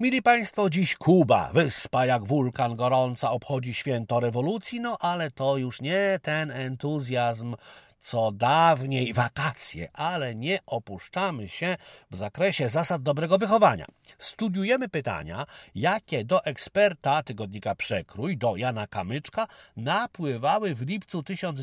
Mili Państwo, dziś Kuba, wyspa jak wulkan gorąca, obchodzi święto rewolucji, no ale to już nie ten entuzjazm, co dawniej wakacje, ale nie opuszczamy się w zakresie zasad dobrego wychowania. Studiujemy pytania, jakie do eksperta tygodnika Przekrój, do Jana Kamyczka, napływały w lipcu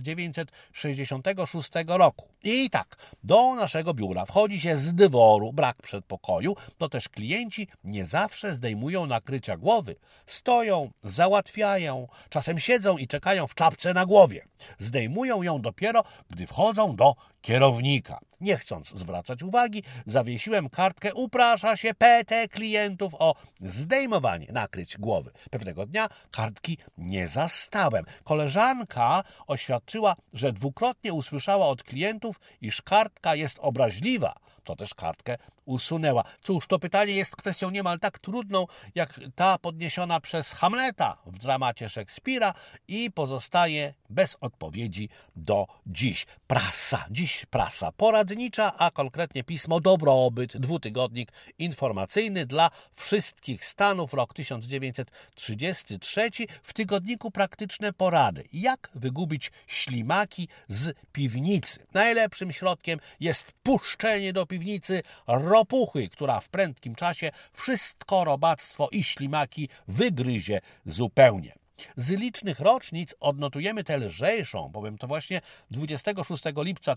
1966 roku. I tak, do naszego biura wchodzi się z dyworu, brak przedpokoju, to też klienci nie zawsze zdejmują nakrycia głowy. Stoją, załatwiają, czasem siedzą i czekają w czapce na głowie. Zdejmują ją dopiero, gdy wchodzą do kierownika. Nie chcąc zwracać uwagi, zawiesiłem kartkę "Uprasza się PT klientów o zdejmowanie nakryć głowy". Pewnego dnia kartki nie zastałem. Koleżanka oświadczyła, że dwukrotnie usłyszała od klientów, iż kartka jest obraźliwa. To też kartkę usunęła. Cóż, to pytanie jest kwestią niemal tak trudną, jak ta podniesiona przez Hamleta w dramacie Szekspira i pozostaje bez odpowiedzi do dziś. Dziś prasa poradnicza, a konkretnie pismo Dobrobyt, dwutygodnik informacyjny dla wszystkich stanów, rok 1933. W tygodniku praktyczne porady. Jak wygubić ślimaki z piwnicy? Najlepszym środkiem jest puszczenie do piwnicy ropuchy, która w prędkim czasie wszystko robactwo i ślimaki wygryzie zupełnie. Z licznych rocznic odnotujemy tę lżejszą, bowiem to właśnie 26 lipca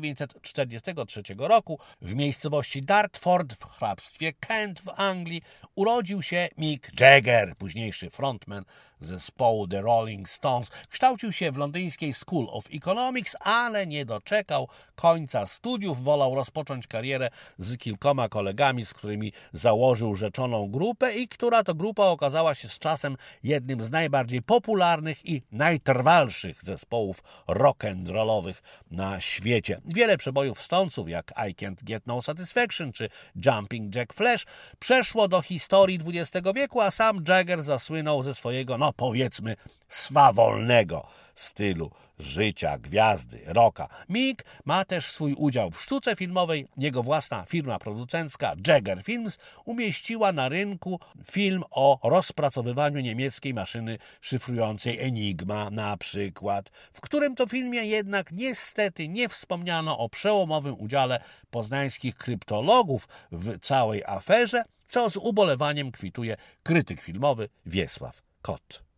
1943 roku w miejscowości Dartford w hrabstwie Kent w Anglii urodził się Mick Jagger, późniejszy frontman zespołu The Rolling Stones. Kształcił się w londyńskiej School of Economics, ale nie doczekał końca studiów. Wolał rozpocząć karierę z kilkoma kolegami, z którymi założył rzeczoną grupę i która to grupa okazała się z czasem jednym z najbardziej popularnych i najtrwalszych zespołów rock'n'rollowych na świecie. Wiele przebojów Stonesów, jak I Can't Get No Satisfaction czy Jumping Jack Flash, przeszło do historii XX wieku, a sam Jagger zasłynął ze swojego, powiedzmy, swawolnego stylu życia gwiazdy rocka. Mick ma też swój udział w sztuce filmowej. Jego własna firma producencka Jagger Films umieściła na rynku film o rozpracowywaniu niemieckiej maszyny szyfrującej Enigma na przykład, w którym to filmie jednak niestety nie wspomniano o przełomowym udziale poznańskich kryptologów w całej aferze, co z ubolewaniem kwituje krytyk filmowy Wiesław Kot.